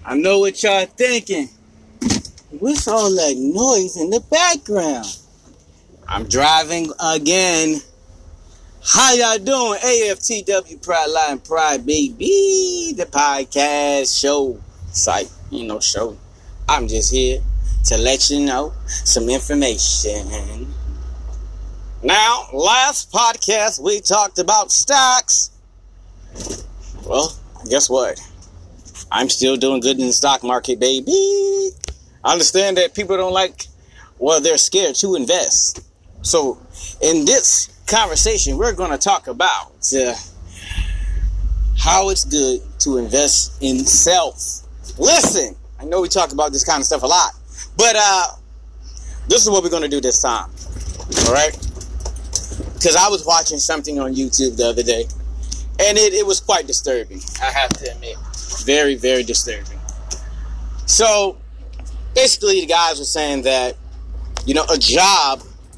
I know what y'all thinking. What's all that noise in the background? I'm driving again. How y'all doing? AFTW Pride Line Pride Baby, the podcast show site, show. I'm just here to let you know some information. Now, last podcast we talked about stocks. Well, guess what? I'm still doing good in the stock market, baby. I understand that people don't they're scared to invest. So, in this conversation, we're going to talk about how it's good to invest in self. Listen, I know we talk about this kind of stuff a lot, but this is what we're going to do this time. All right? Because I was watching something on YouTube the other day, and it was quite disturbing, I have to admit. Very, very disturbing. So, basically, the guys were saying that, a job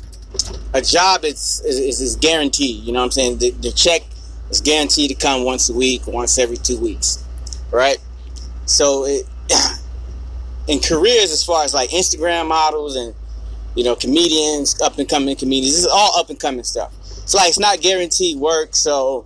is guaranteed. You know what I'm saying? The check is guaranteed to come once a week, once every 2 weeks, right? So, in careers, as far as like Instagram models and, comedians, up-and-coming comedians, this is all up-and-coming stuff. So, it's not guaranteed work. So,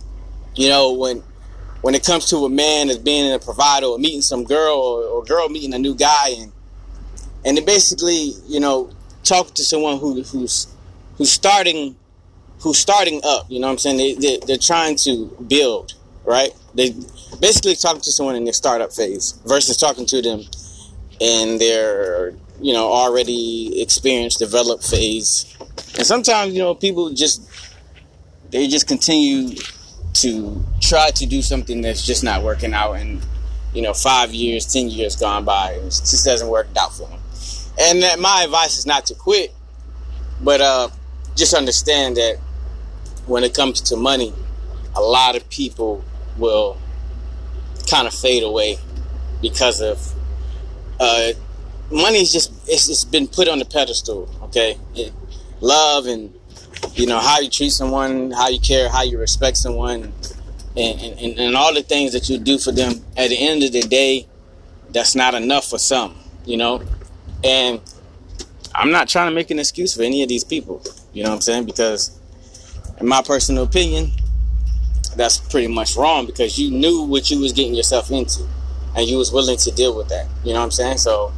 when it comes to a man as being a provider or meeting some girl or girl meeting a new guy and they basically, talking to someone who's starting up, you know what I'm saying? They're trying to build, right? They basically talking to someone in their startup phase versus talking to them in their, already experienced, developed phase. And sometimes, people just continue to try to do something that's just not working out, and 5 years, 10 years gone by, and it just doesn't work out for them. And that my advice is not to quit, but just understand that when it comes to money, a lot of people will kind of fade away because of money's it's been put on the pedestal. Okay, love and how you treat someone, how you care, how you respect someone, and all the things that you do for them. At the end of the day, that's not enough for some, And I'm not trying to make an excuse for any of these people, you know what I'm saying? Because in my personal opinion, that's pretty much wrong, because you knew what you was getting yourself into and you was willing to deal with that, you know what I'm saying? So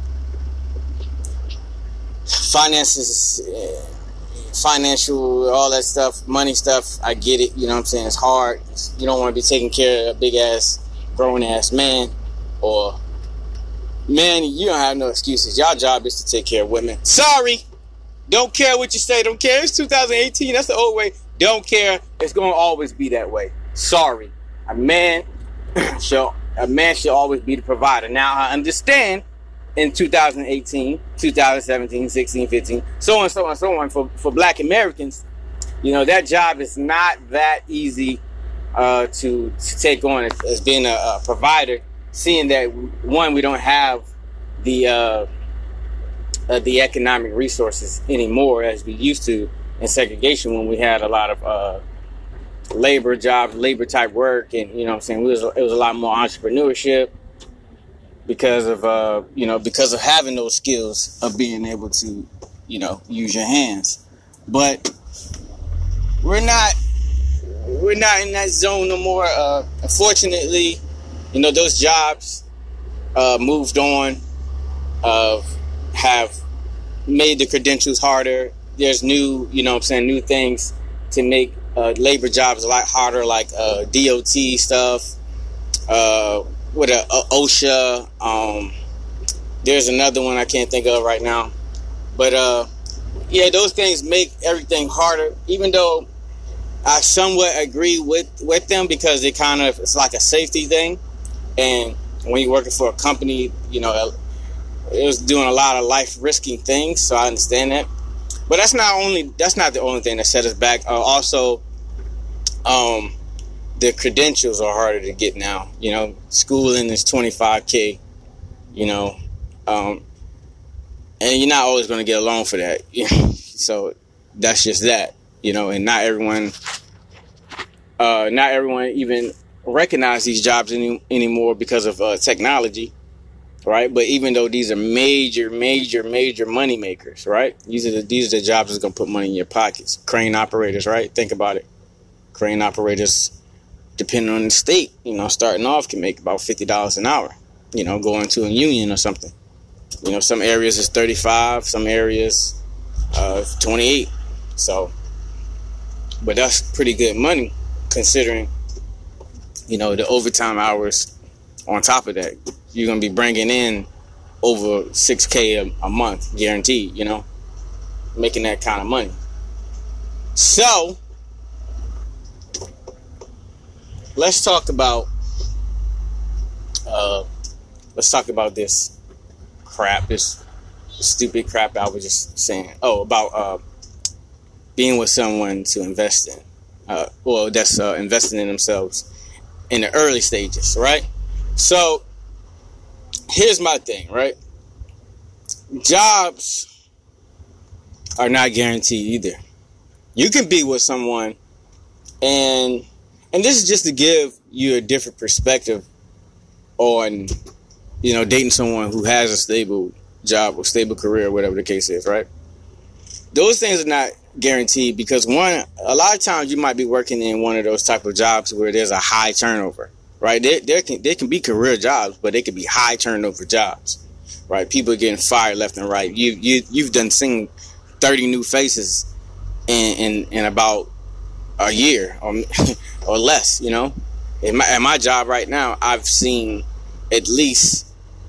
financial, all that stuff, money stuff, I get it, you know what I'm saying? It's hard. You don't want to be taking care of a big ass, grown ass man, or man, you don't have no excuses. Y'all job is to take care of women. Sorry. Don't care what you say. Don't care. It's 2018. That's the old way. Don't care. It's going to always be that way. Sorry. A man should always be the provider. Now, I understand in 2018, 2017, 16, 15, so on, so on, so on, for black Americans, that job is not that easy to take on as being a provider, seeing that, one, we don't have the economic resources anymore as we used to in segregation, when we had a lot of labor jobs, labor type work, and it was a lot more entrepreneurship because of having those skills of being able to use your hands. But we're not in that zone no more. Unfortunately, those jobs moved on, have made the credentials harder. There's new, new things to make labor jobs a lot harder, like DOT stuff, with OSHA. There's another one I can't think of right now. But those things make everything harder, even though I somewhat agree with them, because it's like a safety thing. And when you're working for a company, it was doing a lot of life risking things, so I understand that. But that's not the only thing that set us back. Also, the credentials are harder to get now. Schooling is $25K. And you're not always going to get a loan for that. So that's just that. And not everyone even recognize these jobs anymore because of technology. right? But even though these are major money makers, right? These are the jobs that's gonna put money in your pockets. Crane operators, right? Think about it. Crane operators, depending on the state, starting off can make about $50 an hour. Going to a union or something. Some areas is 35, some areas 28. So, but that's pretty good money considering, the overtime hours. On top of that, you're gonna be bringing in over $6K a month, guaranteed. Making that kind of money. So, let's talk about this crap, this stupid crap I was just saying. About being with someone to invest in. That's investing in themselves in the early stages, right? So, here's my thing, right? Jobs are not guaranteed either. You can be with someone, and this is just to give you a different perspective on, dating someone who has a stable job or stable career, whatever the case is, right? Those things are not guaranteed because a lot of times you might be working in one of those type of jobs where there's a high turnover, right? There can be career jobs, but they can be high turnover jobs, right? People are getting fired left and right. You've done seen 30 new faces in about a year or less, In my job right now, I've seen at least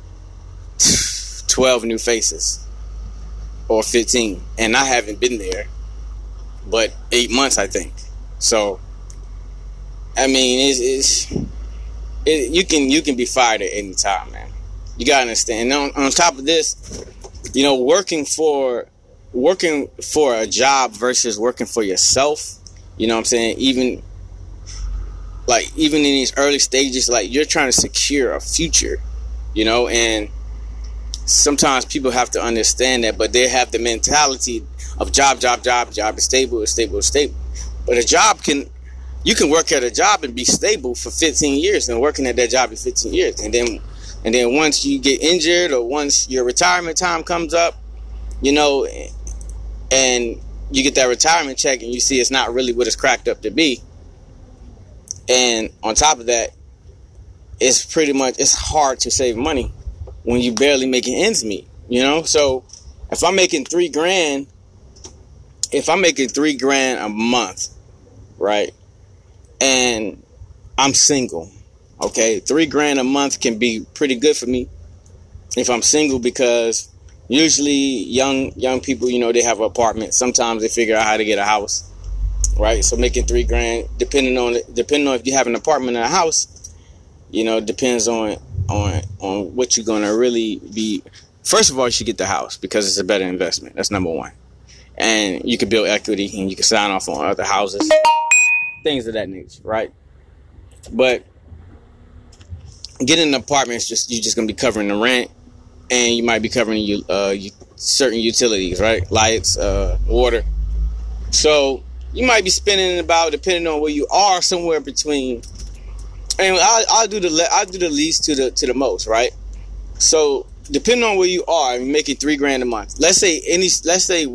12 new faces or 15, and I haven't been there but 8 months, I think. So, I mean, you can be fired at any time, man. You gotta understand. And on top of this, working for a job versus working for yourself. You know what I'm saying? Even in these early stages, like, you're trying to secure a future, and sometimes people have to understand that, but they have the mentality of job is stable. But you can work at a job and be stable for 15 years and working at that job for 15 years. And then once you get injured or once your retirement time comes up, and you get that retirement check and you see it's not really what it's cracked up to be. And on top of that, it's hard to save money when you barely making ends meet, So if I'm making $3,000 a month, right? And I'm single, okay? $3,000 a month can be pretty good for me if I'm single, because usually young people, they have an apartment. Sometimes they figure out how to get a house, right? So making $3,000, depending on if you have an apartment and a house, depends on what you're gonna really be. First of all, you should get the house because it's a better investment. That's number one. And you can build equity and you can sign off on other houses, things of that nature, right? But getting an apartment is you're just gonna be covering the rent, and you might be covering certain utilities, right? Lights, water. So you might be spending about, depending on where you are, somewhere between. And I'll do the least to the most, right? So depending on where you are, you're making $3,000 a month. Let's say any state,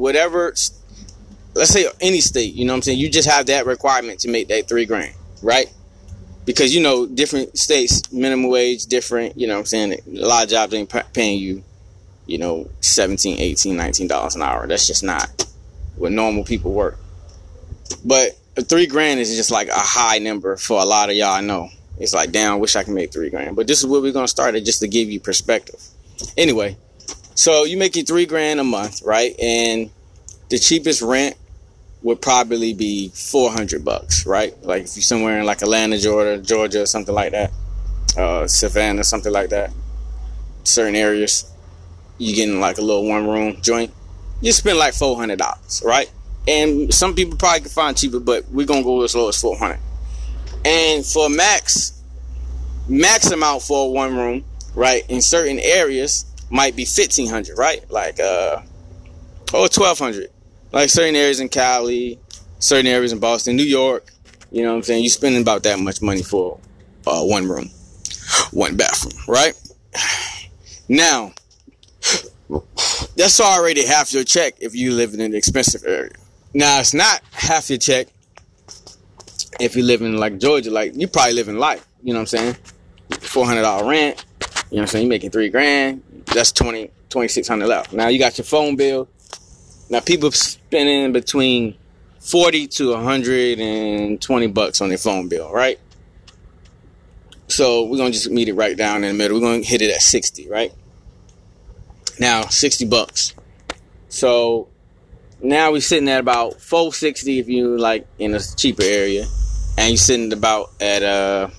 you know what I'm saying? You just have that requirement to make that $3,000, right? Because, different states, minimum wage, different, you know what I'm saying? A lot of jobs ain't paying you, $17, $18, $19 an hour. That's just not what normal people work. But $3,000 is just like a high number for a lot of y'all, I know. It's like, damn, I wish I could make $3,000. But this is where we're going to start it, just to give you perspective. Anyway, so you making $3,000 a month, right? And the cheapest rent would probably be $400, right? Like if you're somewhere in like Atlanta, Georgia, something like that, Savannah, something like that. Certain areas, you getting like a little one-room joint. You spend like $400, right? And some people probably can find cheaper, but we're gonna go as low as $400. And for max amount for a one room, right, in certain areas might be $1,500, right? Like $1,200. Like certain areas in Cali, certain areas in Boston, New York, you know what I'm saying? You're spending about that much money for one room, one bathroom, right? Now, that's already half your check if you live in an expensive area. Now, it's not half your check if you live in like Georgia. Like, you probably live in life. You know what I'm saying? $400 rent. You know what I'm saying? You're making $3,000. That's $2,600 left. Now, you got your phone bill. Now, people spending between $40 to $120 on their phone bill, right? So we're gonna just meet it right down in the middle. We're gonna hit it at 60, right? Now $60. So now we're sitting at about $460 if you like in a cheaper area, and you're sitting about at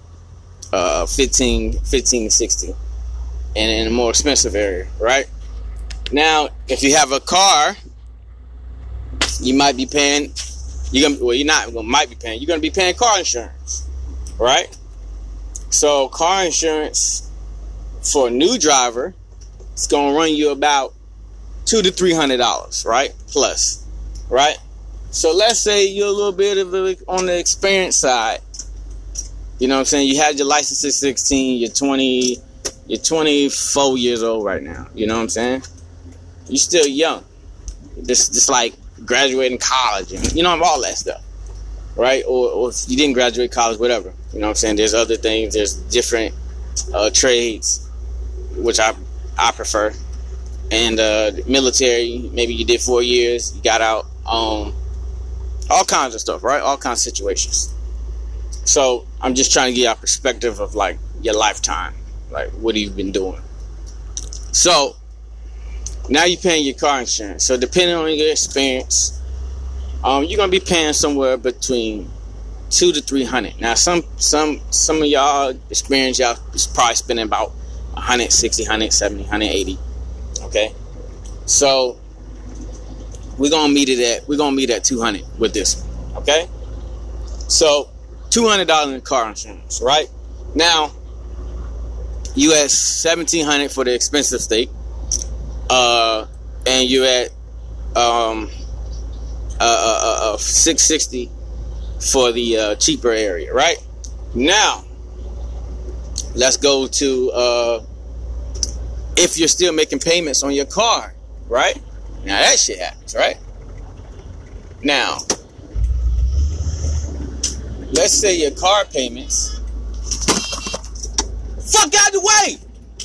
15 to 60 in a more expensive area, right? Now, if you have a car, you might be paying. You're gonna be paying car insurance, right? So car insurance for a new driver, it's gonna run you about $200 to $300, right? Plus, right? So let's say you're a little bit on the experience side. You know what I'm saying? You had your license at 16. You're 24 years old right now. You know what I'm saying? You're still young. Just like graduating college and all that stuff, right? Or if you didn't graduate college, whatever. You know what I'm saying? There's other things. There's different trades, which I prefer. And military, maybe you did 4 years, you got out. All kinds of stuff, right? All kinds of situations. So I'm just trying to get a perspective of like your lifetime. Like, what have you been doing? So now you're paying your car insurance. So depending on your experience, you're gonna be paying somewhere between $200 to $300. Now some of y'all experience, y'all is probably spending about $160, $170, $180. Okay, so we're gonna meet at $200 with this one. Okay, so $200 in car insurance, right? Now you at $1,700 for the expensive state, and you're at $660 for the cheaper area, right? Now let's go to if you're still making payments on your car, right? Now that shit happens, right? Now, let's say your car payments. Fuck out the way!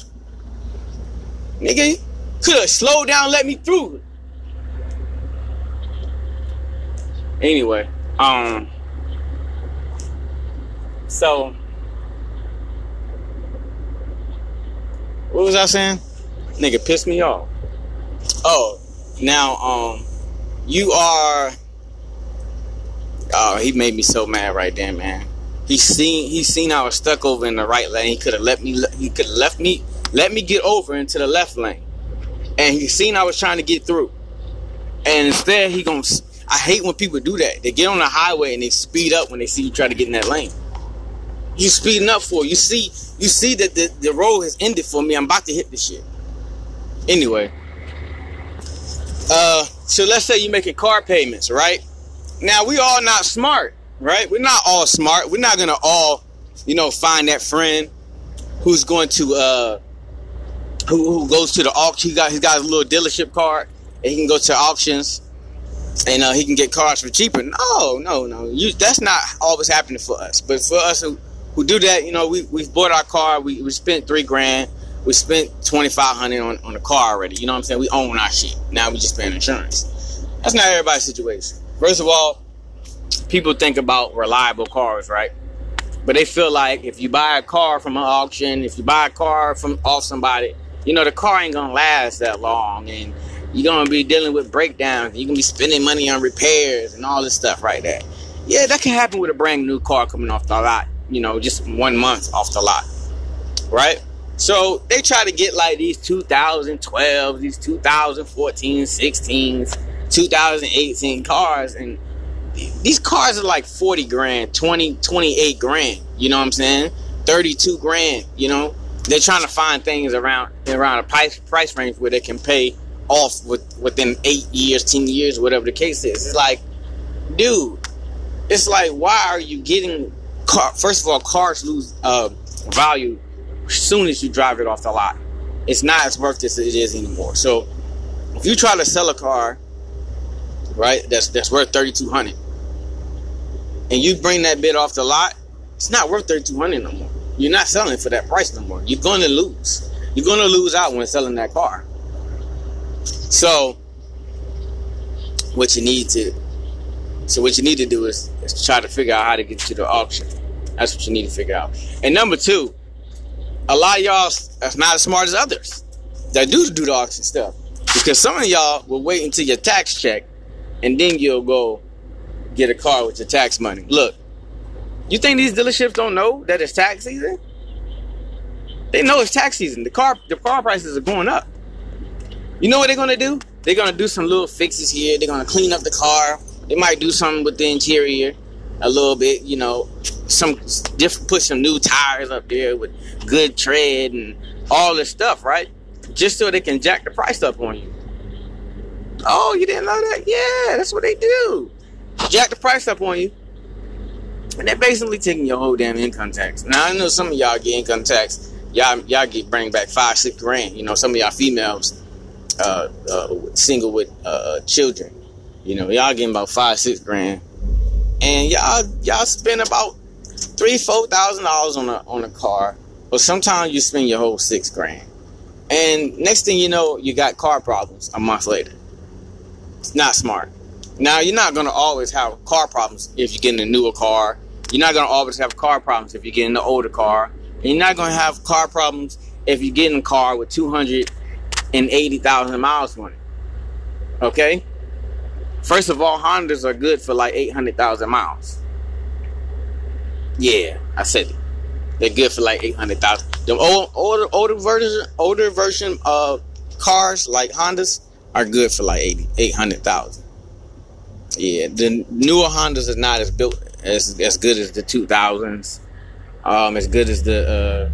Nigga, could have slowed down and let me through. Anyway, so what was I saying? Nigga pissed me off. Oh, now, you are. Oh, he made me so mad right there, man. He seen I was stuck over in the right lane. He could have let me get over into the left lane, and he seen I was trying to get through. And instead, I hate when people do that. They get on the highway and they speed up when they see you try to get in that lane. You speeding up for? You see that the road has ended for me. I'm about to hit this shit. Anyway, so let's say you're making car payments, right? Now, we all not smart, right? We're not all smart. We're not gonna all, find that friend who's going to who goes to the auction. He's got a little dealership card, and he can go to auctions, and he can get cars for cheaper. No. That's not always happening for us. But for us who do that, we've bought our car. We spent $3,000. We spent $2,500 on the car already. You know what I'm saying? We own our shit. Now we just paying insurance. That's not everybody's situation. First of all, people think about reliable cars, right? But they feel like if you buy a car from an auction, if you buy a car off somebody, the car ain't gonna last that long, and you're gonna be dealing with breakdowns. You can be spending money on repairs and all this stuff right there. Yeah, that can happen with a brand new car coming off the lot. Just 1 month off the lot, right? So they try to get like these 2012, these 2014, 16s, 2018 cars, and these cars are like 40 grand, 20, 28 grand. You know what I'm saying? 32 grand. They're trying to find things around a price range where they can pay off within 8 years, 10 years, whatever the case is. It's like, dude, it's like, why are you getting car? First of all, cars lose value as soon as you drive it off the lot. it's not as worth as it is anymore. So if you try to sell a car, right, that's worth $3,200, and you bring that bid off the lot, it's not worth $3,200 no more. You're not selling it for that price no more. You're going to lose. You're going to lose out when selling that car. So what you need to do is try to figure out how to get to the auction. That's what you need to figure out. And number two, a lot of y'all are not as smart as others that do the auction stuff. Because some of y'all will wait until your tax check and then you'll go get a car with your tax money. Look, you think these dealerships don't know that it's tax season? They know it's tax season. The car prices are going up. You know what they're going to do? They're going to do some little fixes here. They're going to clean up the car. They might do something with the interior a little bit, you know, put some new tires up there with good tread and all this stuff, right? Just so they can jack the price up on you. Oh, you didn't know that? Yeah, that's what they do. Jack the price up on you. And they're basically taking your whole damn income tax. Now, I know some of y'all get income tax. Y'all bring back $5-6 grand. You know, some of y'all females, single with children. You know, y'all getting about $5-6 grand. And y'all spend about $3,000-$4,000 on a car. But sometimes you spend your whole $6 grand. And next thing you know, you got car problems a month later. It's not smart. Now, you're not going to always have car problems if you're getting a newer car. You're not going to always have car problems if you're getting an older car. And you're not going to have car problems if you're getting a car with 280,000 miles on it. Okay? First of all, Hondas are good for like 800,000 miles. Yeah, I said it. They're good for like 800,000. The older version of cars like Hondas are good for like 800,000. Yeah, the newer Hondas are not as built as good as the 2000s. As good as the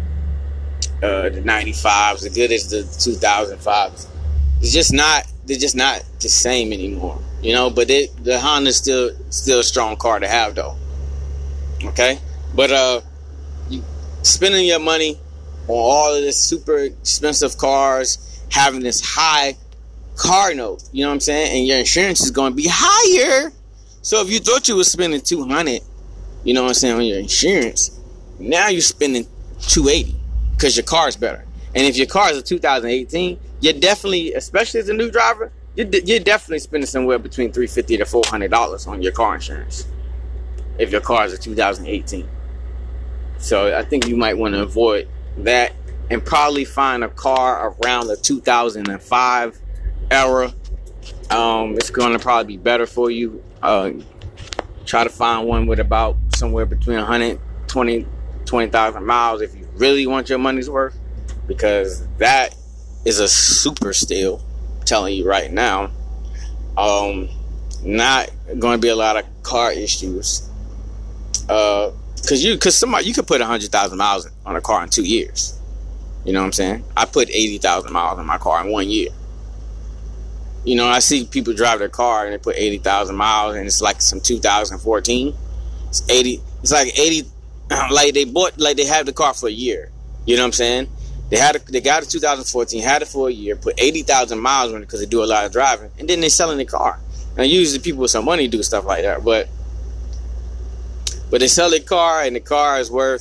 95s, as good as the 2005s. They're just not the same anymore, you know. But the Honda's still a strong car to have, though. Okay, but you spending your money on all of this super expensive cars, having this high car note, you know what I'm saying, and your insurance is going to be higher. So if you thought you were spending $200, you know what I'm saying, on your insurance, now you're spending $280 because your car is better. And if your car is a 2018, you're definitely, especially as a new driver, you're definitely spending somewhere between $350 to $400 on your car insurance if your car is a 2018. So I think you might want to avoid that and probably find a car around the 2005 era. It's going to probably be better for you. Try to find one with about somewhere between 20,000 miles if you really want your money's worth, because that is a super steal. I'm telling you right now. Not going to be a lot of car issues. Because somebody, you could put 100,000 miles on a car in 2 years. You know what I'm saying? I put 80,000 miles on my car in 1 year. You know, I see people drive their car and they put 80,000 miles, and it's like some 2014. It's 80. It's like 80. Like they have the car for a year. You know what I'm saying? They got it 2014, had it for a year, put 80,000 miles on it because they do a lot of driving, and then they're selling the car. Now, usually people with some money do stuff like that, but they sell their car, and the car is worth.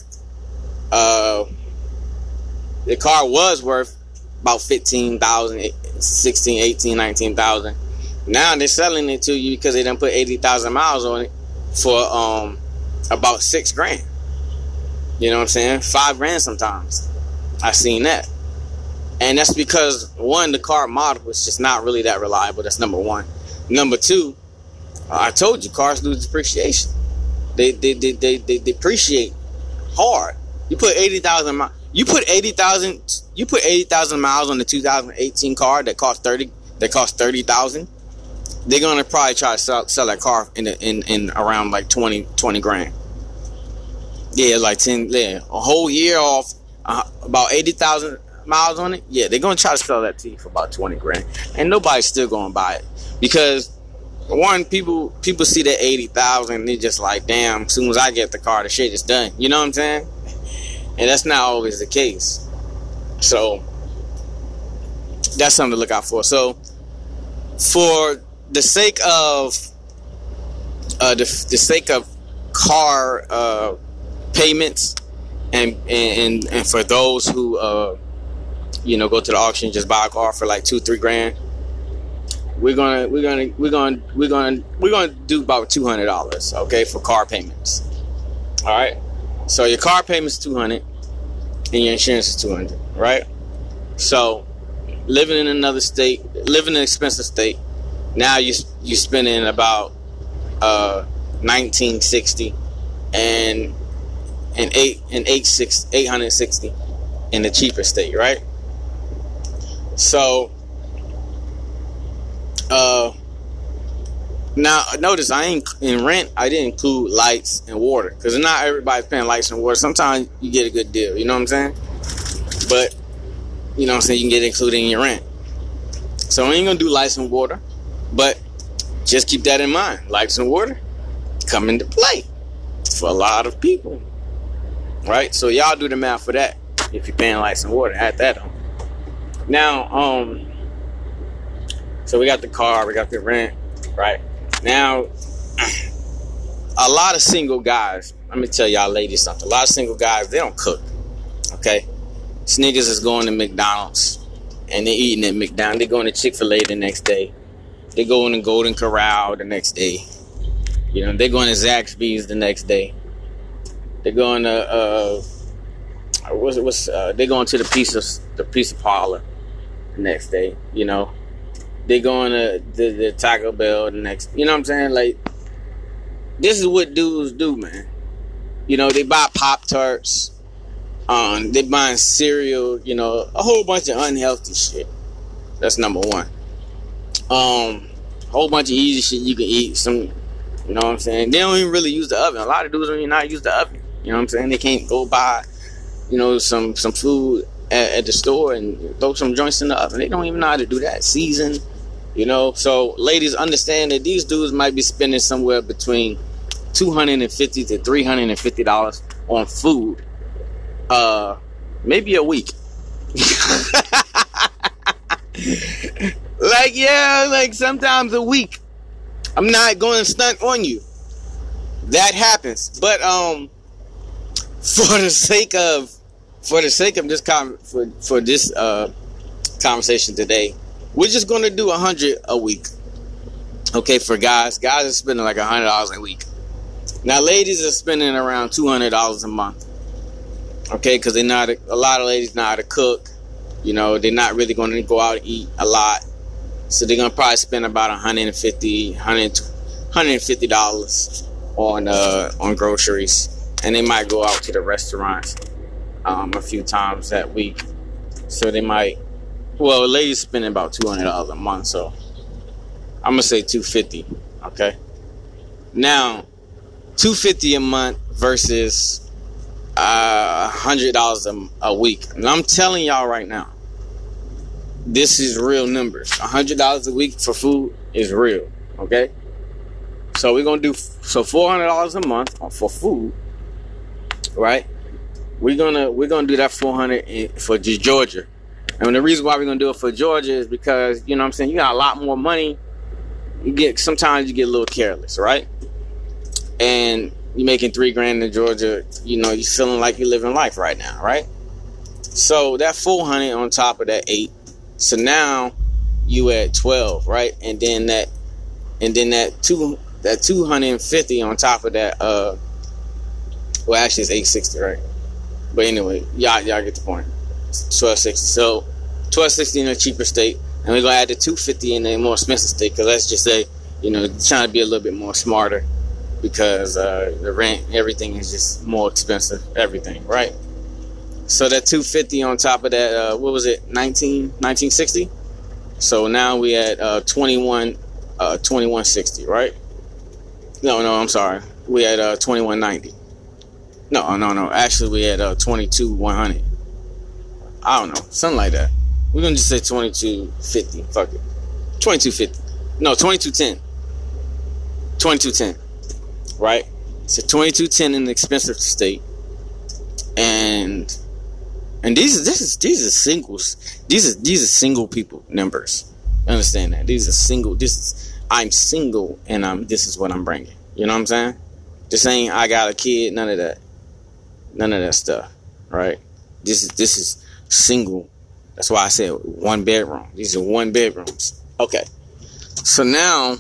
The car was worth about 15,000, 16, 18, 19,000. Now they're selling it to you because they done put 80,000 miles on it for about $6 grand. You know what I'm saying? $5 grand sometimes. I've seen that. And that's because, one, the car model is just not really that reliable. That's number one. Number two, I told you, cars lose depreciation. They depreciate hard. You put 80,000 miles. You put 80,000 miles on the 2018 car that cost 30,000. They're gonna probably try to sell that car in around like 20 grand. Yeah, like 10. Yeah, a whole year off, about 80,000 miles on it. Yeah, they're gonna try to sell that to you for about 20 grand, and nobody's still gonna buy it because, one, people see that 80,000 and they're just like, damn, as soon as I get the car, the shit is done. You know what I'm saying? And that's not always the case. So that's something to look out for. So for the sake of the sake of car payments, and for those who go to the auction, just buy a car for like $2-3 grand, we're gonna do about $200, okay, for car payments. All right, so your car payment's $200 and your insurance is $200, right? So living in another state, living in an expensive state, now you spending about $1960 and $860 in the cheaper state, right? So now notice in rent I didn't include lights and water, because not everybody's paying lights and water. Sometimes you get a good deal, you know what I'm saying? But you know what I'm saying, you can get it included in your rent. So we ain't gonna do lights and water, but just keep that in mind. Lights and water come into play for a lot of people, right? So y'all do the math for that if you're paying lights and water. Add that on. Now, so we got the car, we got the rent, right? Now, a lot of single guys, let me tell y'all ladies something. A lot of single guys, they don't cook, okay? These niggas is going to McDonald's and they eating at McDonald's. They going to Chick-fil-A the next day. They going to Golden Corral the next day. You know, they're going to Zaxby's the next day. They're going to they're going to the pizza parlor the next day. You know, they're going to the Taco Bell the next. You know what I'm saying? Like, this is what dudes do, man. You know, they buy Pop-Tarts. They buying cereal. You know, a whole bunch of unhealthy shit. That's number one. Whole bunch of easy shit you can eat. Some, you know what I'm saying? They don't even really use the oven. A lot of dudes don't even not use the oven. You know what I'm saying? They can't go buy, you know, some food at the store and throw some joints in the oven. They don't even know how to do that. Season, you know. So ladies, understand that these dudes might be spending somewhere between $250 to $350 on food, maybe a week. Like sometimes a week. I'm not going to stunt on you. That happens. But for the sake of this conversation today, we're just going to do $100 a week. Okay, for guys. Guys are spending like $100 a week. Now ladies are spending around $200 a month. Okay, because a lot of ladies know how to cook. You know, they're not really going to go out and eat a lot. So they're going to probably spend about $150 on groceries. And they might go out to the restaurants a few times that week. So they might, well, ladies spending about $200 a month. So I'm going to say $250. Okay. Now, $250 a month versus $100 a week. And I'm telling y'all right now, this is real numbers. $100 a week for food is real. Okay, so we're gonna do $400 a month for food, right? We're gonna do that $400 for Georgia. And the reason why we're gonna do it for Georgia is because, you know what I'm saying, you got a lot more money. Sometimes you get a little careless, right? And you're making $3 grand in Georgia, you know, you're feeling like you're living life right now, right? So that $400 on top of that $8, so now you at $12, right? And then that $250 on top of that, well, actually it's $860, right? But anyway, y'all get the point. It's $1260. So $1260 in a cheaper state, and we're gonna add the $250 in a more expensive state, because let's just say, you know, trying to be a little bit more smarter, because the rent, everything is just more expensive, everything, right? So that $250 on top of that, what was it, $1960? So now we at $2160, right? No, I'm sorry. We at $2190. No. Actually, we at $22,100. I don't know, something like that. We're gonna just say $2250. Fuck it, $2250. No, $2210. $2210. Right? So $2210 in the expensive state, and And these are singles. These are single people numbers. Understand that? These are single. I'm single, and this is what I'm bringing. You know what I'm saying? This ain't I got a kid. None of that stuff. Right? This is single. That's why I said 1 bedroom. These are 1 bedrooms. Okay. So now,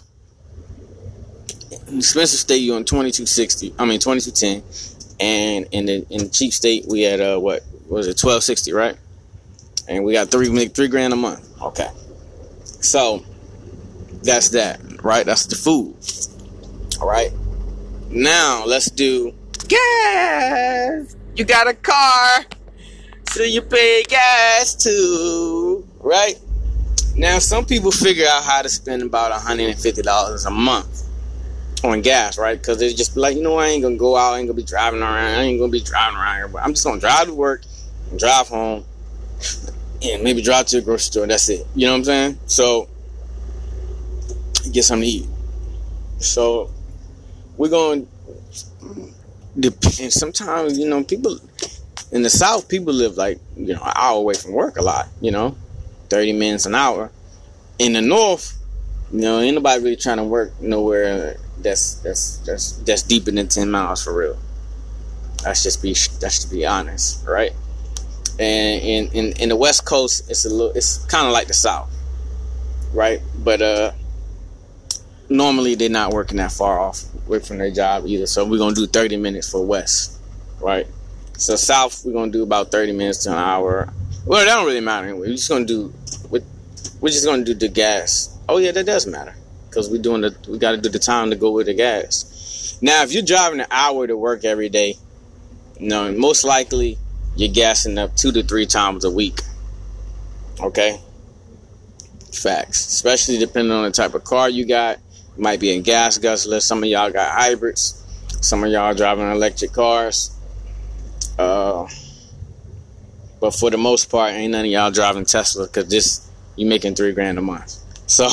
in Spencer State, you're on 2210, and in the cheap state, we had what was it, 1260, right? And we got $3 a month. Okay. So that's that, right? That's the food. All right. Now let's do gas. You got a car, so you pay gas too, right? Now some people figure out how to spend about $150 a month on gas, right? Because they just be like, I ain't gonna go out, I ain't gonna be driving around, here, but I'm just gonna drive to work and drive home and maybe drive to the grocery store. That's it. You know what I'm saying? So get something to eat. So we're going to, and sometimes, people in the South, people live like, an hour away from work a lot, 30 minutes an hour. In the North, ain't nobody really trying to work nowhere that's deeper than 10 miles for real. That's just to be honest, right? And in the West Coast, it's kind of like the South, right? But normally they're not working that far away from their job either. So we're gonna do 30 minutes for West, right? So South, we're gonna do about 30 minutes to an hour. Well, that don't really matter anyway. We're just gonna do the gas. Oh yeah, that does matter because we got to do the time to go with the gas. Now, if you're driving an hour to work every day, most likely you're gassing up 2 to 3 times a week. Okay? Facts. Especially depending on the type of car you got. It might be a gas guzzler. Some of y'all got hybrids. Some of y'all driving electric cars. But for the most part, ain't none of y'all driving Tesla because you making $3,000 a month. So,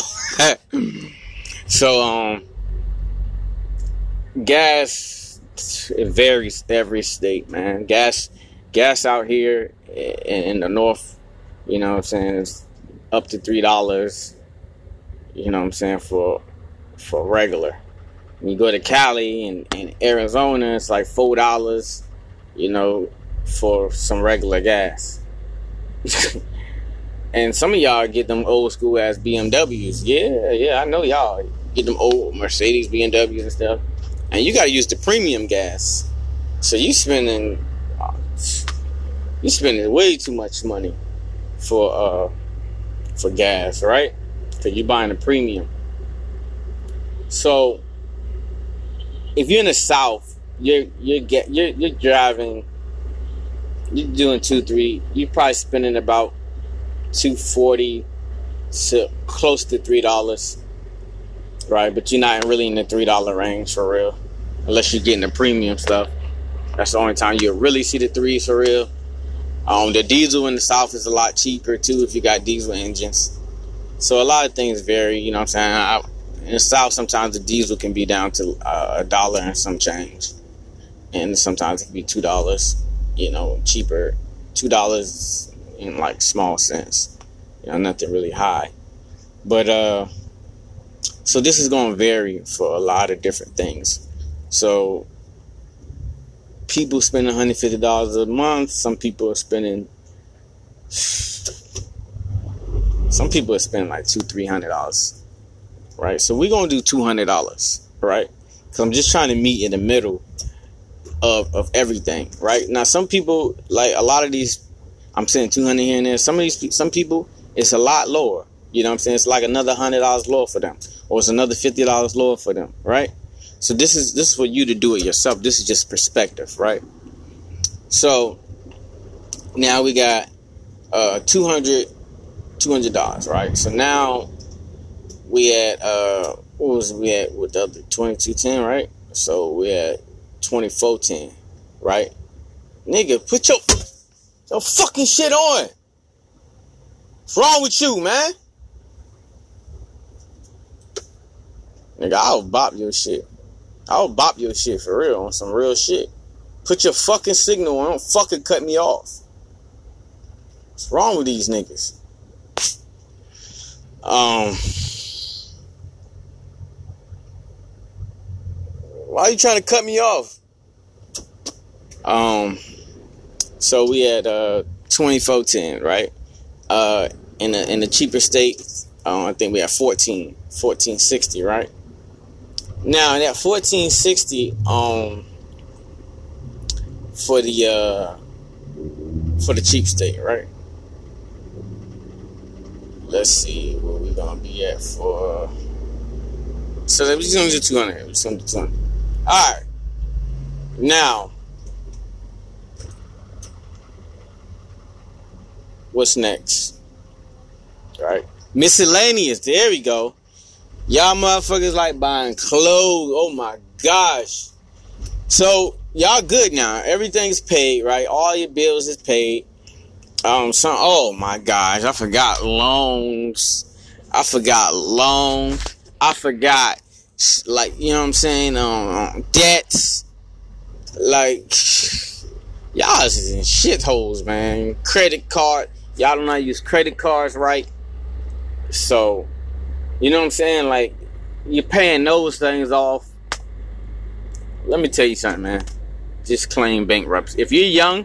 gas, it varies every state, man. Gas out here in the North, it's up to $3, for regular. When you go to Cali and Arizona, it's like $4, for some regular gas. And some of y'all get them old school ass BMWs. Yeah, I know y'all get them old Mercedes BMWs and stuff. And you gotta use the premium gas. So you spending way too much money for gas, right? Because you're buying a premium. So if you're in the South, you're driving, you're doing 2-3, you're probably spending about $2.40 to close to $3, right? But you're not really in the $3 range for real, unless you're getting the premium stuff. That's the only time you'll really see the $3s for real. The diesel in the South is a lot cheaper too if you got diesel engines. So a lot of things vary, you know what I'm saying? In the South, sometimes the diesel can be down to $1 and some change, and sometimes it can be $2, cheaper. $2 in like small cents, nothing really high. But so this is going to vary for a lot of different things. So people spend $150 a month. Some people are spending like $200-$300, right? So we're going to do $200, right? Because I'm just trying to meet in the middle of everything, right? Now some people, like a lot of these, I'm saying 200 here and there. Some people, it's a lot lower. You know what I'm saying? It's like another $100 lower for them, or it's another $50 lower for them, right? So this is for you to do it yourself. This is just perspective, right? So now we got $200, right? So now we at what was we at with the other 2210, right? So we at 2410, right? Nigga, put your fucking shit on. What's wrong with you, man? Nigga, I'll bop your shit. I'll bop your shit for real, on some real shit. Put your fucking signal on. Don't fucking cut me off. What's wrong with these niggas? Why are you trying to cut me off? So we had 2410, right? In the cheaper state, I think we have 1460, right? Now that 1460 for the cheap state, right? Let's see what we're gonna be at for. So we're just gonna do 200. We're just gonna do 200. All right. Now, what's next? Right? Miscellaneous. There we go. Y'all motherfuckers like buying clothes. Oh my gosh. So y'all good now. Everything's paid, right? All your bills is paid. Oh my gosh, I forgot loans. I forgot, like, you know what I'm saying? Debts. Like, y'all is in shitholes, man. Credit card. Y'all don't know how to use credit cards right. So, you know what I'm saying? Like, you're paying those things off. Let me tell you something, man. Just claim bankruptcy. If you're young,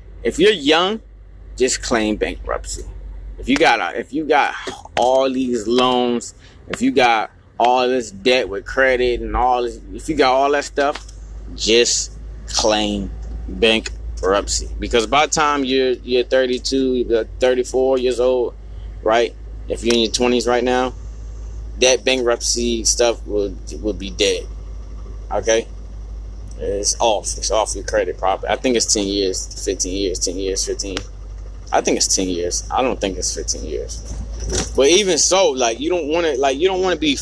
just claim bankruptcy. If you got all these loans, if you got all this debt with credit and all this, if you got all that stuff, just claim bankruptcy. Because by the time you're 32, you're 34 years old, right? If you're in your 20s right now, that bankruptcy stuff will be dead. Okay? It's off your credit property. I think it's 10 years, 15 years, 10 years, 15. I think it's 10 years. I don't think it's 15 years. But even so, like, you don't want to be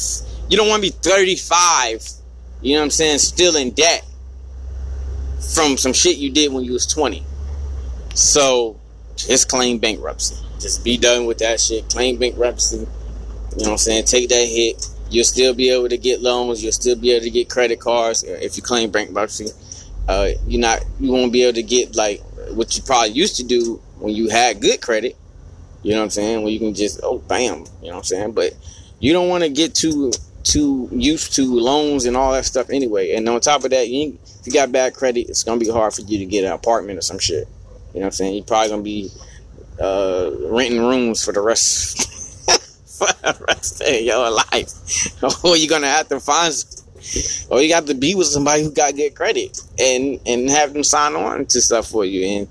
35, you know what I'm saying, still in debt from some shit you did when you was 20. So just claim bankruptcy. Just be done with that shit. Claim bankruptcy. You know what I'm saying? Take that hit. You'll still be able to get loans. You'll still be able to get credit cards if you claim bankruptcy. You won't be able to get like what you probably used to do when you had good credit. You know what I'm saying? When you can just bam. You know what I'm saying? But you don't want to get too used to loans and all that stuff anyway. And on top of that, if you got bad credit, it's gonna be hard for you to get an apartment or some shit. You know what I'm saying? You're probably gonna be renting rooms for the rest. For the rest of your life, or you're gonna have to find, or you got to be with somebody who got good credit and have them sign on to stuff for you,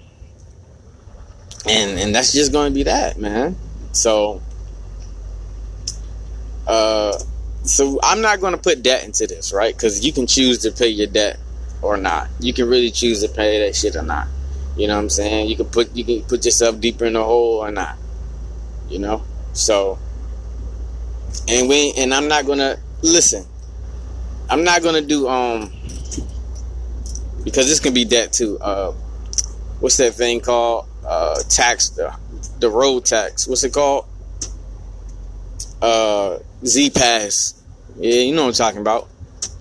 and that's just gonna be that, man. So I'm not gonna put debt into this, right? Because you can choose to pay your debt or not. You can really choose to pay that shit or not. You know what I'm saying? You can put yourself deeper in the hole or not. You know. So, and I'm not gonna listen. I'm not gonna do because this can be debt too. What's that thing called? Tax, the road tax. What's it called? Z-Pass. Yeah, you know what I'm talking about.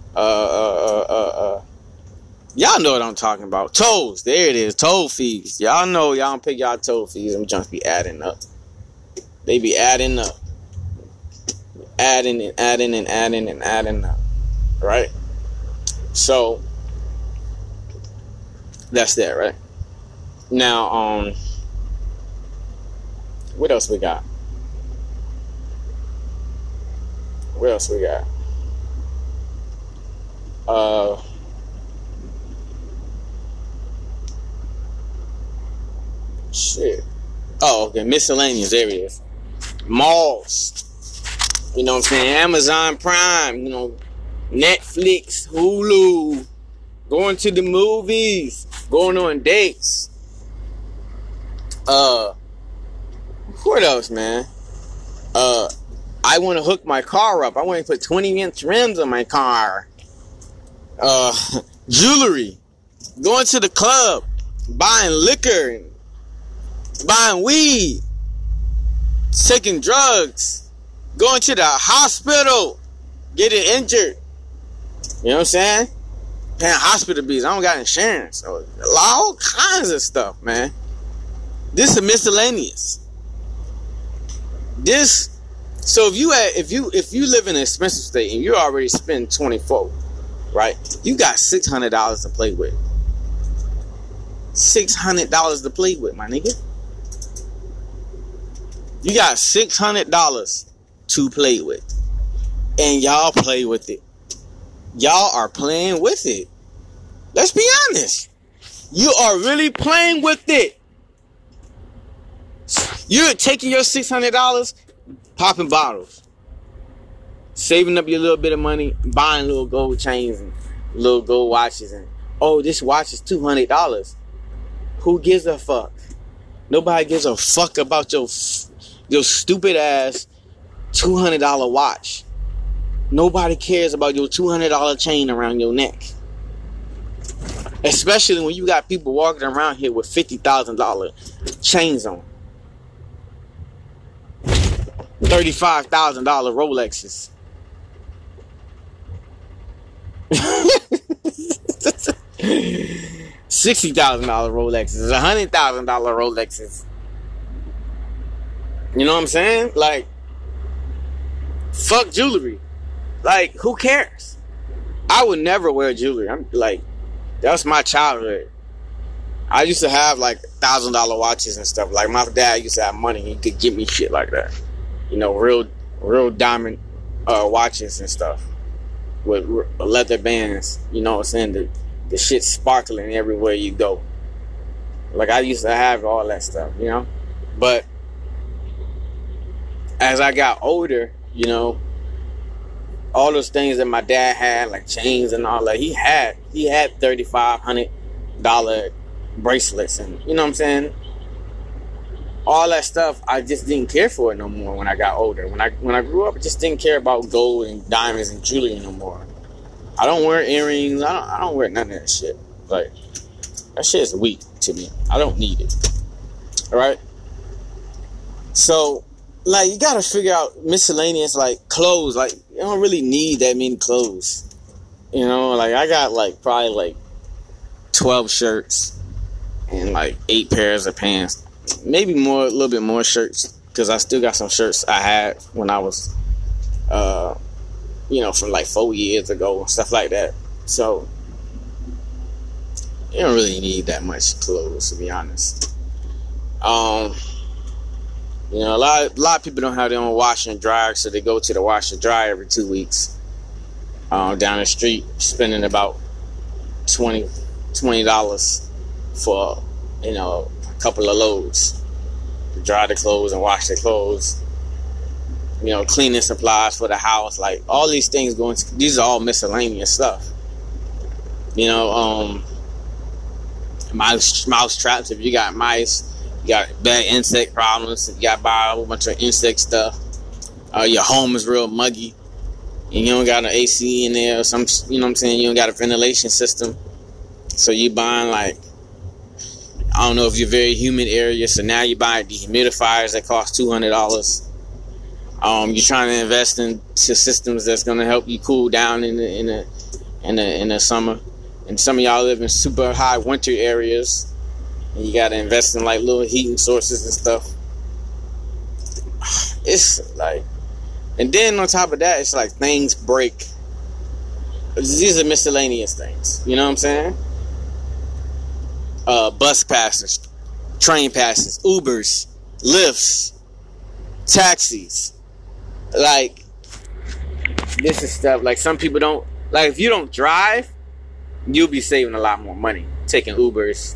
Y'all know what I'm talking about. Tolls. There it is. Toll fees. Y'all know y'all don't pay y'all toll fees. Them junks be adding up. They be adding up. Adding and adding and adding and adding up. Right? So, that's that, right? Now, what else we got? What else we got? Shit. Oh, okay. Miscellaneous. There it is. Malls. You know what I'm saying? Amazon Prime. You know, Netflix, Hulu. Going to the movies. Going on dates. What else, man? I want to hook my car up. I want to put 20-inch rims on my car. Jewelry. Going to the club. Buying liquor. Buying weed. Taking drugs. Going to the hospital. Getting injured. You know what I'm saying? Paying hospital bills. I don't got insurance. So, all kinds of stuff, man. This is miscellaneous. This, so if you live in an expensive state and you already spend 24, right? You got $600 to play with. $600 to play with, my nigga. You got $600 to play with, and y'all play with it. Y'all are playing with it. Let's be honest. You are really playing with it. You're taking your $600, popping bottles, saving up your little bit of money, buying little gold chains and little gold watches, and oh, this watch is $200. Who gives a fuck? Nobody gives a fuck about your stupid ass $200 watch. Nobody cares about your $200 chain around your neck. Especially when you got people walking around here with $50,000 chains on. $35,000 Rolexes. $60,000 Rolexes. $100,000 Rolexes. You know what I'm saying? Like, fuck jewelry. Like, who cares? I would never wear jewelry. I'm like, that's my childhood. I used to have like $1,000 watches and stuff. Like, my dad used to have money. He could give me shit like that. You know, real diamond watches and stuff with leather bands. You know what I'm saying? The shit sparkling everywhere you go. Like, I used to have all that stuff, you know? But as I got older, you know, all those things that my dad had, like chains and all that, he had $3,500 bracelets, and you know what I'm saying? All that stuff, I just didn't care for it no more when I got older. When I grew up, I just didn't care about gold and diamonds and jewelry no more. I don't wear earrings. I don't wear none of that shit. Like, that shit is weak to me. I don't need it. All right? So, like, you gotta figure out miscellaneous, like, clothes. Like, you don't really need that many clothes. You know, like, I got, like, probably, like, 12 shirts and, like, 8 pairs of pants. Maybe more, a little bit more shirts, because I still got some shirts I had when I was, you know, from, like, 4 years ago, stuff like that. So, you don't really need that much clothes, to be honest. You know, a lot of people don't have their own washer and dryer, so they go to the washer and dryer every 2 weeks. Down the street, spending about $20 for, you know, a couple of loads to dry the clothes and wash the clothes. You know, cleaning supplies for the house, like all these things these are all miscellaneous stuff. You know, mouse traps. If you got mice, you got bad insect problems. You got to buy a whole bunch of insect stuff. Your home is real muggy, and you don't got an AC in there or some, you know what I'm saying? You don't got a ventilation system, so you buying, like, I don't know if you're very humid area, so now you buy dehumidifiers that cost $200. You're trying to invest into systems that's gonna help you cool down in the summer. And some of y'all live in super high winter areas, and you gotta invest in like little heating sources and stuff. It's like, and then on top of that, it's like things break. These are miscellaneous things. You know what I'm saying? Bus passes, train passes, Ubers, Lyfts, taxis. Like, this is stuff, like, some people don't, like, if you don't drive, you'll be saving a lot more money taking Ubers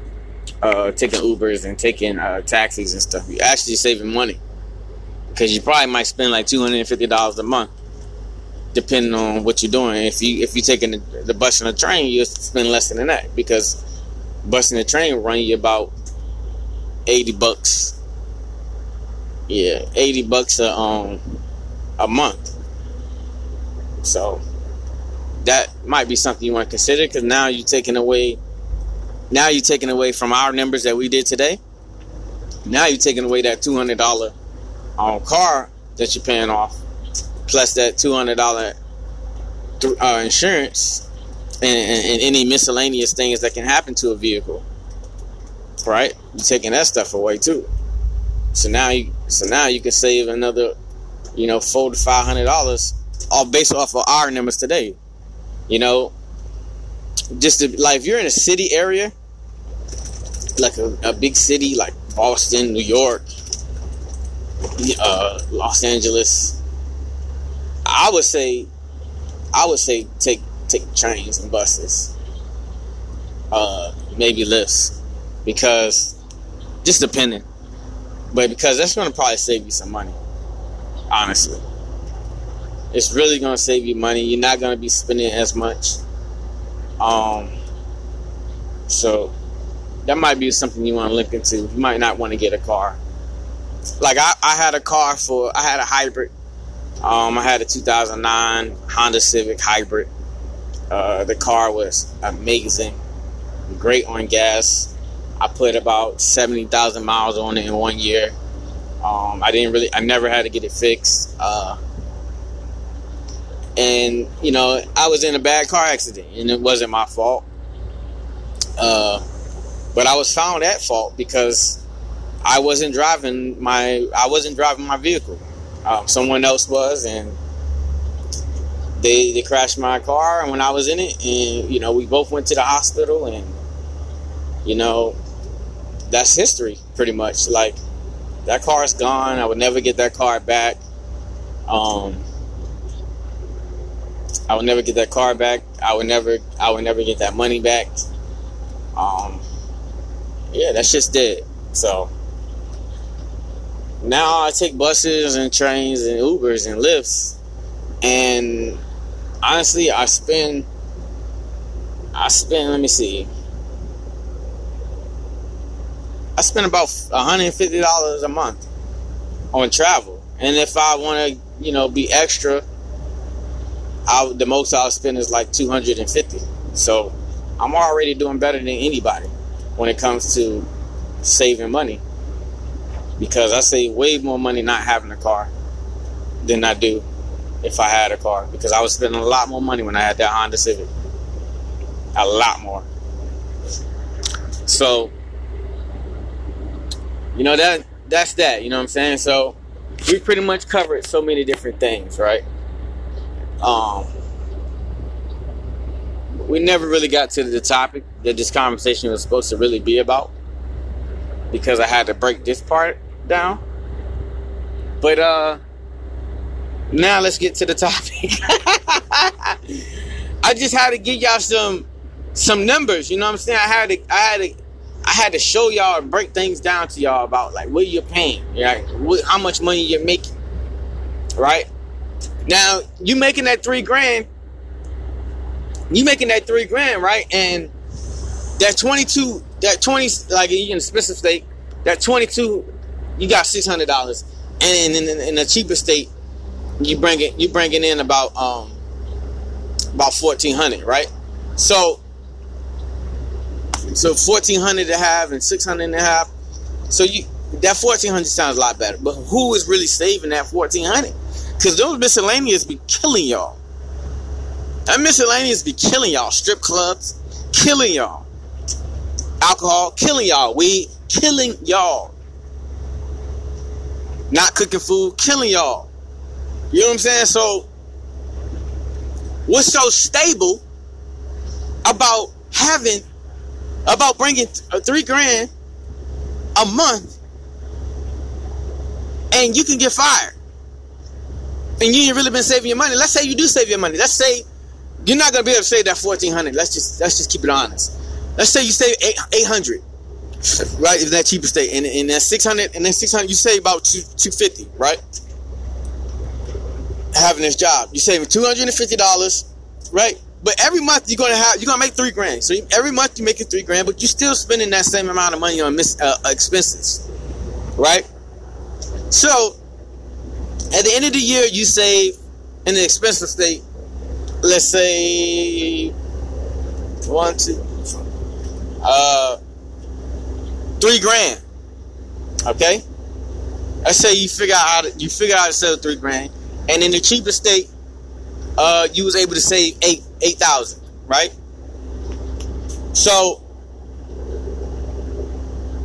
and taking taxis and stuff. You're actually saving money, because you probably might spend like $250 a month, depending on what you're doing. If you're taking the bus and the train, you'll spend less than that, because bus and the train will run you about $80. Yeah, $80 a month. So that might be something you want to consider, because now you're taking away from our numbers that we did today. Now you're taking away that $200 car that you're paying off, plus that $200 insurance and any miscellaneous things that can happen to a vehicle. right? You're taking that stuff away too. So now you can save another, $400 to $500 all based off of our numbers today. Just to, like, if you're in a city area, like a big city like Boston, New York, Los Angeles, I would say take trains and buses, maybe lifts, because just depending, but because that's going to probably save you some money. Honestly, it's really going to save you money. You're not going to be spending as much. So that might be something you want to look into. You might not want to get a car. Like I had a hybrid. I had a 2009 Honda Civic hybrid. The car was amazing, great on gas. I put about 70,000 miles on it in 1 year. I never had to get it fixed. And I was in a bad car accident, and it wasn't my fault. But I was found at fault because I wasn't driving my vehicle. Someone else was, and they crashed my car, and when I was in it, and we both went to the hospital, and that's history pretty much. Like, that car is gone. I would never get that car back. I would never get that car back. I would never get that money back. Yeah, that's just dead. So now I take buses and trains and Ubers and Lyfts, and honestly, I spend. Let me see. I spend about $150 a month on travel, and if I want to, be extra, the most I'll spend is like $250. So I'm already doing better than anybody when it comes to saving money, because I save way more money not having a car than I do if I had a car, because I was spending a lot more money when I had that Honda Civic. A lot more. So, that's that. You know what I'm saying? So we pretty much covered so many different things, right? We never really got to the topic that this conversation was supposed to really be about, because I had to break this part down. But now let's get to the topic. I just had to give y'all some numbers. You know what I'm saying? I had to show y'all and break things down to y'all about, like, what you're paying, right? How much money you're making, right? Now, you making that $3,000. You making that $3,000, right? And that 20, like in a specific state, that 22, you got $600. And in a cheaper state, you bringing in about $1,400, right? So $1,400 to have and $600 to have. So that $1,400 sounds a lot better. But who is really saving that $1,400? Because those miscellaneous be killing y'all. That miscellaneous be killing y'all. Strip clubs, killing y'all. Alcohol, killing y'all. Weed, killing y'all. Not cooking food, killing y'all. You know what I'm saying? So, what's so stable about bringing $3,000 a month, and you can get fired, and you ain't really been saving your money? Let's say you do save your money. Let's say you're not gonna be able to save that $1,400. Let's just keep it honest. Let's say you save $800, right? If that cheaper state, and that $600, and then $600, you save about $250, right? Having this job, you're saving $250, right? But every month you're gonna make $3,000. So every month you're making $3,000, but you're still spending that same amount of money on expenses, right? So at the end of the year, you save in the expensive state, let's say $3,000. Okay, let's say you figure out how to save $3,000, and in the cheapest state, you was able to save $8,000, right? So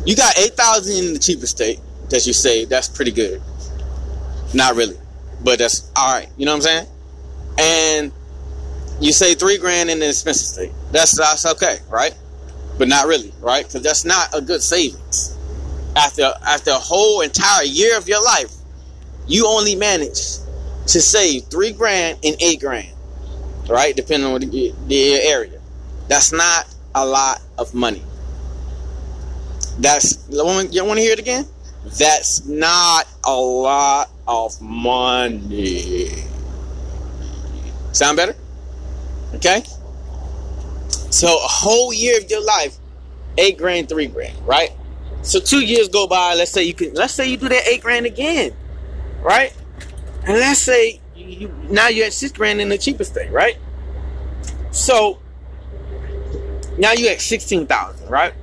You got 8,000 in the cheap estate that you save. That's pretty good. Not really, but that's all right. You know what I'm saying? And you save $3,000 in the expense estate. That's okay, right? But not really, right? Because that's not a good savings. After a whole entire year of your life, you only manage to save $3,000 and $8,000, right? Depending on the area. That's not a lot of money. You want to hear it again? That's not a lot of money. Sound better? Okay? So a whole year of your life, $8,000, $3,000, right? So 2 years go by. Let's say you do that $8,000 again, right? And let's say now you're at $6,000 in the cheapest thing, right? So now you're at 16,000, right?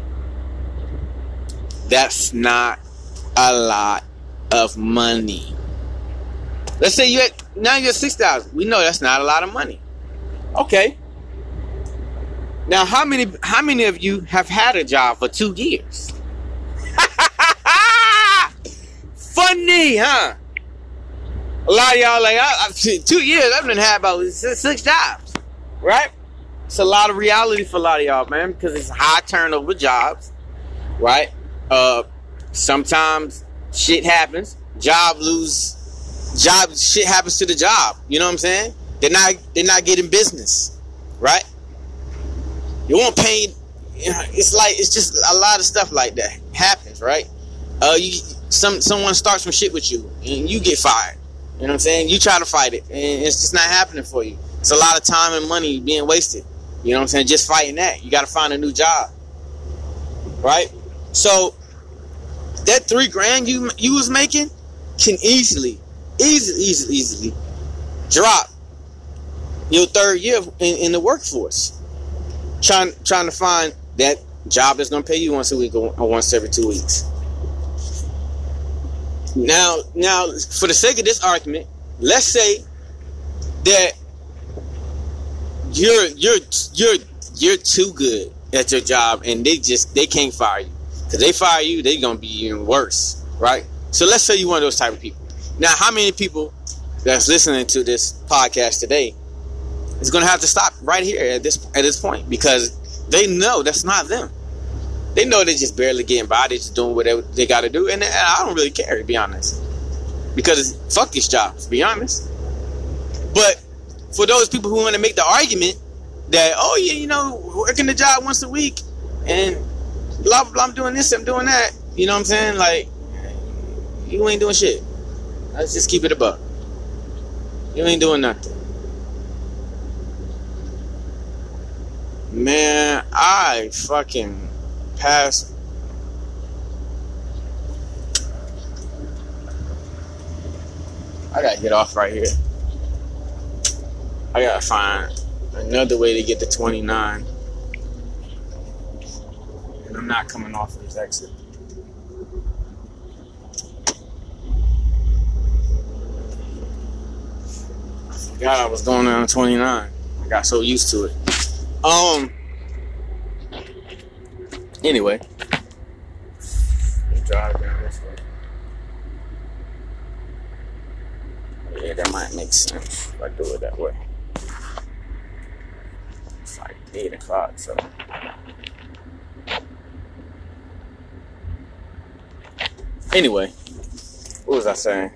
That's not a lot of money. Let's say now you're at 6,000. We know that's not a lot of money. Okay. Now, how many of you have had a job for 2 years? Funny, huh? A lot of y'all like, 2 years, I've been had about 6 jobs, right? It's a lot of reality for a lot of y'all, man, because it's high turnover jobs, right? Sometimes shit happens. Shit happens to the job. You know what I'm saying? They're not getting business, right? You won't pay. It's just a lot of stuff like that happens, right? Someone starts some shit with you and you get fired. You know what I'm saying? You try to fight it and it's just not happening for you. It's a lot of time and money being wasted. You know what I'm saying? Just fighting that. You got to find a new job, right? So that $3,000 you was making can easily drop your third year in the workforce. Trying to find that job that's gonna pay you once a week or once every 2 weeks. Now, for the sake of this argument, let's say that you're too good at your job and they can't fire you. Because they fire you, they're gonna be even worse, right? So let's say you're one of those type of people. Now, how many people that's listening to this podcast today is gonna have to stop right here at this point, because they know that's not them. They know they're just barely getting by. They're just doing whatever they got to do, and I don't really care, to be honest, because fuck these jobs, to be honest. But for those people who want to make the argument that, oh yeah, working the job once a week and blah blah, I'm doing this, I'm doing that. You know what I'm saying? Like, you ain't doing shit. Let's just keep it a buck. You ain't doing nothing. Man, I fucking passed. I gotta get off right here. I gotta find another way to get to 29. And I'm not coming off of this exit. I forgot I was going on 29. I got so used to it. Anyway, let's drive down this way. Yeah, that might make sense if I do it that way. It's like 8 o'clock, so. Anyway, what was I saying?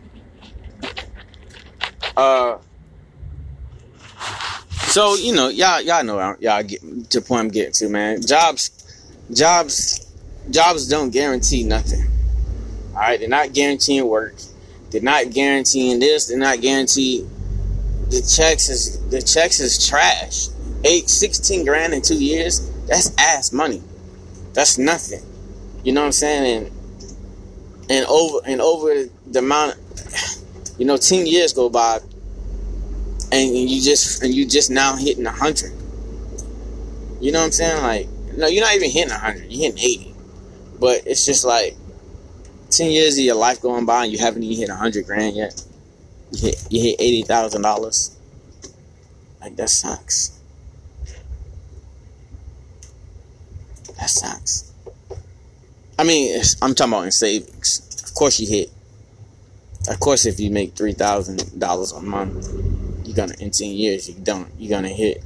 So, y'all know, y'all get to the point I'm getting to, man. Jobs don't guarantee nothing. All right, they're not guaranteeing work. They're not guaranteeing this. They're not guaranteeing the checks is trash. 16 grand in 2 years. That's ass money. That's nothing. You know what I'm saying? And over the amount, 10 years go by. And you just now hitting 100. You know what I'm saying? Like, no, you're not even hitting 100. You're hitting 80. But it's just like 10 years of your life going by and you haven't even hit 100 grand yet. You hit $80,000. Like, that sucks. That sucks. I mean, I'm talking about in savings. Of course you hit. Of course, if you make $3,000 a month, you're gonna in 10 years you're gonna hit.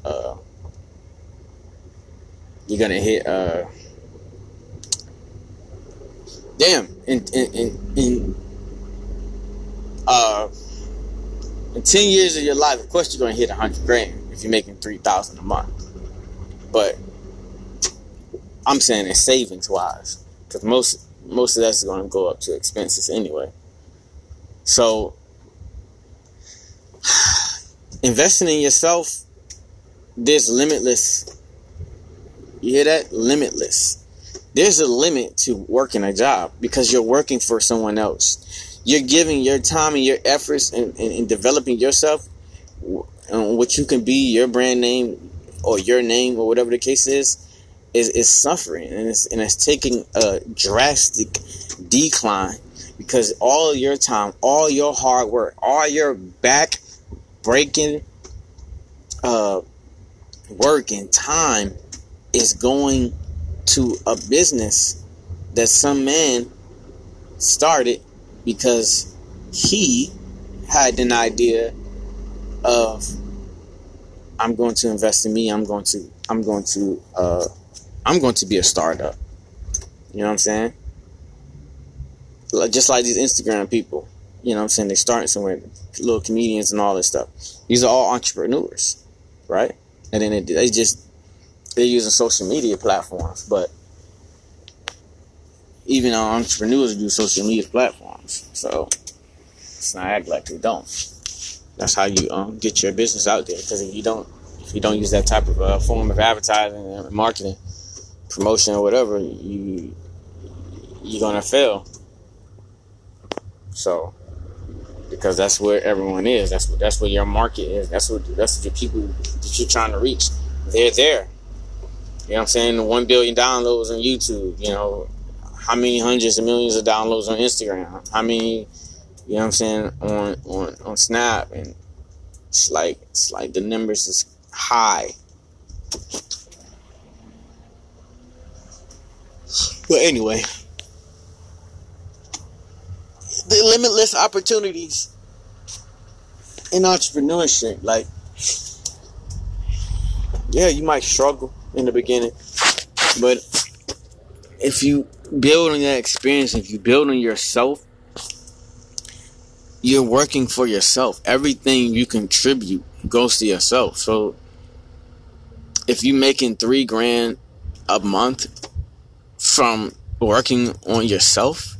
Damn, in 10 years of your life, of course you're gonna hit 100 grand if you're making $3,000 a month. But I'm saying in savings wise, because most of that's gonna go up to expenses anyway. So investing in yourself, there's limitless. You hear that? Limitless. There's a limit to working a job because you're working for someone else. You're giving your time and your efforts in developing yourself, what you can be, your brand name or your name or whatever the case is suffering, and it's taking a drastic decline because all your time, all your hard work, all your back breaking work and time is going to a business that some man started because he had an idea of, I'm going to invest in me. I'm going to be a startup. You know what I'm saying? Just like these Instagram people. You know what I'm saying? They're starting somewhere. Little comedians and all this stuff. These are all entrepreneurs, right? And then they're using social media platforms. But even our entrepreneurs use social media platforms. So let's not act like they don't. That's how you get your business out there. Because if you don't use that type of form of advertising and marketing, promotion or whatever, you're gonna fail. So, because that's where everyone is. That's where your market is. That's the people that you're trying to reach. They're there. You know what I'm saying? The 1 billion downloads on YouTube. You know, how many hundreds of millions of downloads on Instagram? How many? You know what I'm saying, on Snap, and it's like the numbers is high. But anyway, the limitless opportunities in entrepreneurship, like, yeah, you might struggle in the beginning, but if you build on that experience, if you build on yourself, you're working for yourself. Everything you contribute goes to yourself. So if you're making $3,000 a month from working on yourself,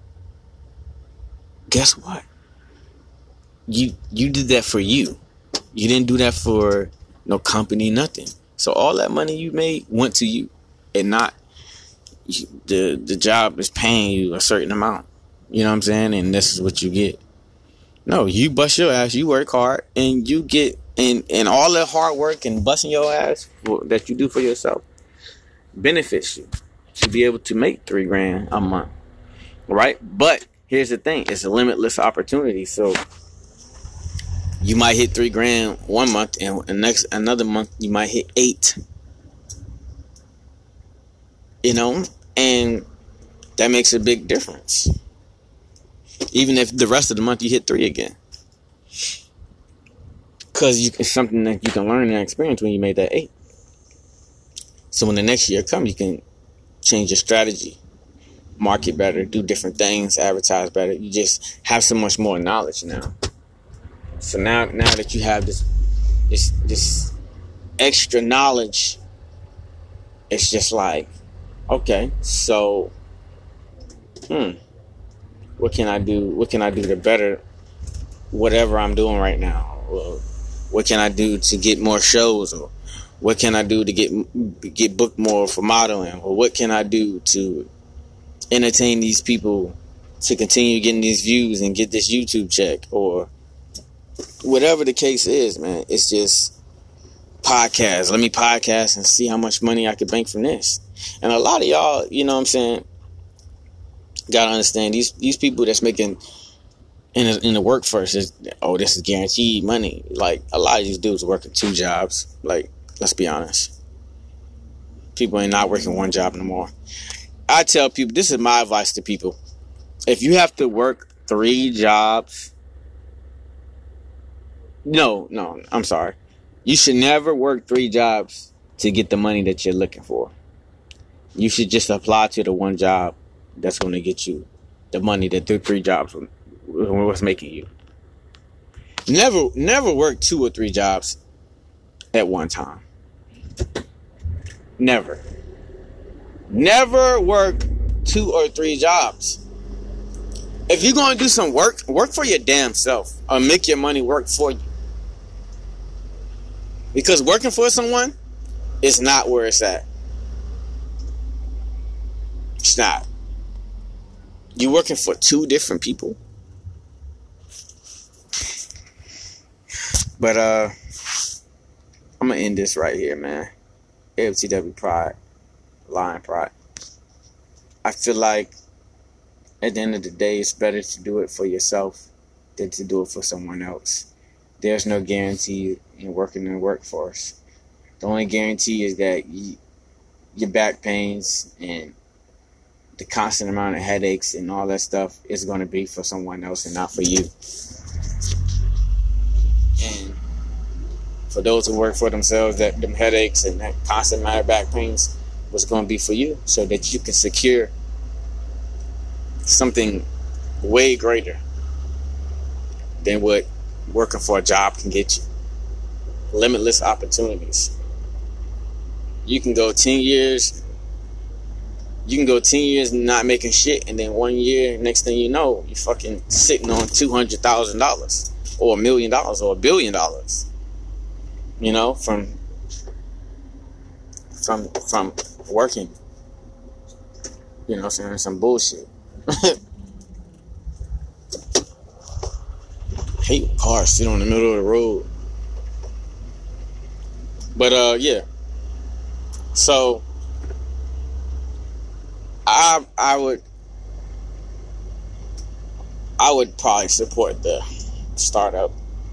guess what? You did that for you. You didn't do that for no company, nothing. So all that money you made went to you, and not the job is paying you a certain amount. You know what I'm saying? And this is what you get. No, you bust your ass, you work hard, and you get, and all that hard work and busting your ass that you do for yourself benefits you to be able to make $3,000 a month, right? But here's the thing: it's a limitless opportunity. So you might hit $3,000 one month, and another month you might hit 8. You know, and that makes a big difference. Even if the rest of the month you hit 3 again, because it's something that you can learn and experience when you made that 8. So when the next year comes, you can change your strategy, market better, do different things, advertise better. You just have so much more knowledge now. So now that you have this extra knowledge, it's just like, okay, so what can I do? What can I do to better whatever I'm doing right now? Or what can I do to get more shows? Or what can I do to get booked more for modeling? Or what can I do to entertain these people to continue getting these views and get this YouTube check? Or whatever the case is, man. It's just podcast. Let me podcast and see how much money I can bank from this. And a lot of y'all, you know what I'm saying, gotta understand these people that's making in the workforce is, this is guaranteed money. Like, a lot of these dudes working 2 jobs. Like, let's be honest, people ain't not working 1 job no more. I tell people, this is my advice to people. If you have to work 3 jobs, no, I'm sorry. You should never work 3 jobs to get the money that you're looking for. You should just apply to the one job that's going to get you the money that the 3 jobs was making you. Never work 2 or 3 jobs at one time. Never work 2 or 3 jobs. If you're going to do some work for your damn self, or make your money work for you. Because working for someone is not where it's at. It's not. You're working for 2 different people. But I'm gonna end this right here, man. AFTW Pride, Lion Pride. I feel like at the end of the day, it's better to do it for yourself than to do it for someone else. There's no guarantee in working in the workforce. The only guarantee is that your back pains and the constant amount of headaches and all that stuff is going to be for someone else and not for you. And for those who work for themselves, that them headaches and that constant amount of back pains was going to be for you, so that you can secure something way greater than what working for a job can get you. Limitless opportunities. You can go 10 years. You can go 10 years not making shit, and then 1 year, next thing you know, you're fucking sitting on $200,000 or $1 million or $1 billion. You know, from working. You know what I'm saying? Some bullshit. Hate when cars sit on the middle of the road. But yeah. So I would probably support the startup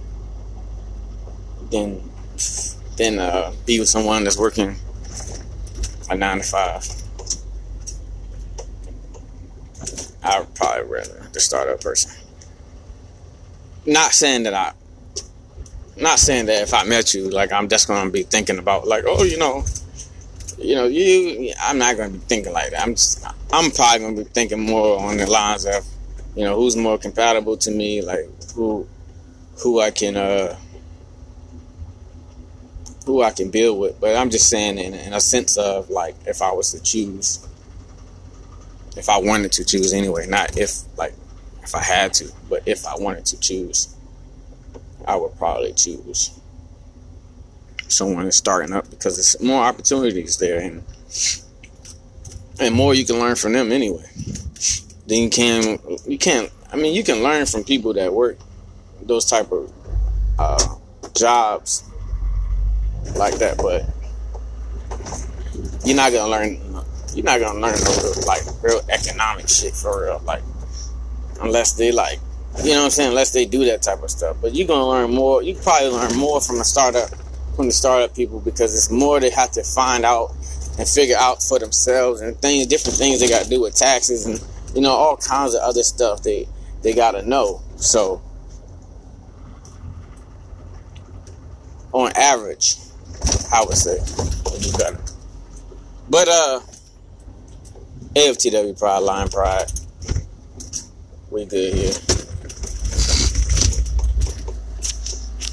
than be with someone that's working a 9 to 5. I would probably rather the startup person. Not saying that if I met you, like, I'm just gonna be thinking about, like, oh, I'm not gonna be thinking like that. I'm probably gonna be thinking more on the lines of, who's more compatible to me, like who I can build with. But I'm just saying in a sense of, like, if I was to choose, if I wanted to choose anyway, not if I had to, but if I wanted to choose, I would probably choose someone that's starting up, because there's more opportunities there, and more you can learn from them anyway. Then you can learn from people that work those type of jobs like that, but you're not gonna learn no real economic shit for real, like, unless they unless they do that type of stuff. But you're gonna learn more. You can probably learn more from the startup people, because it's more they have to find out and figure out for themselves, and different things they got to do with taxes and all kinds of other stuff they got to know. So on average, I would say you better. But AFTW Pride, Lion Pride, we good here.